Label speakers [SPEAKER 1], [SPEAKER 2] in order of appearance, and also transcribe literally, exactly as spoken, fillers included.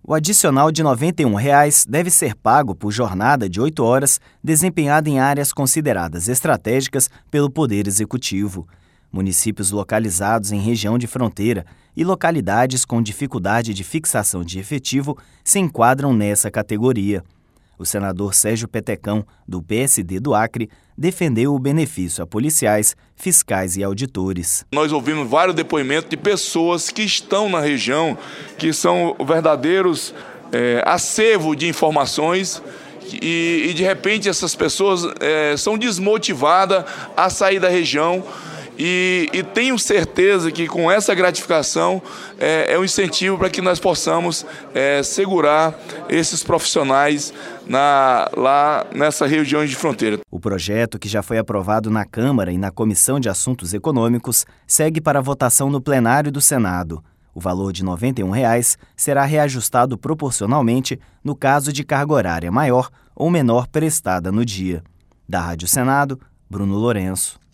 [SPEAKER 1] O adicional de noventa e um reais deve ser pago por jornada de oito horas desempenhada em áreas consideradas estratégicas pelo Poder Executivo. Municípios localizados em região de fronteira e localidades com dificuldade de fixação de efetivo se enquadram nessa categoria. O senador Sérgio Petecão, do P S D do Acre, defendeu o benefício a policiais, fiscais e auditores.
[SPEAKER 2] Nós ouvimos vários depoimentos de pessoas que estão na região, que são verdadeiros é, acervo de informações e, e de repente essas pessoas é, são desmotivadas a sair da região. E, e tenho certeza que com essa gratificação é, é um incentivo para que nós possamos é, segurar esses profissionais na, lá nessa região de fronteira.
[SPEAKER 1] O projeto, que já foi aprovado na Câmara e na Comissão de Assuntos Econômicos, segue para votação no plenário do Senado. O valor de noventa e um reais será reajustado proporcionalmente no caso de carga horária maior ou menor prestada no dia. Da Rádio Senado, Bruno Lourenço.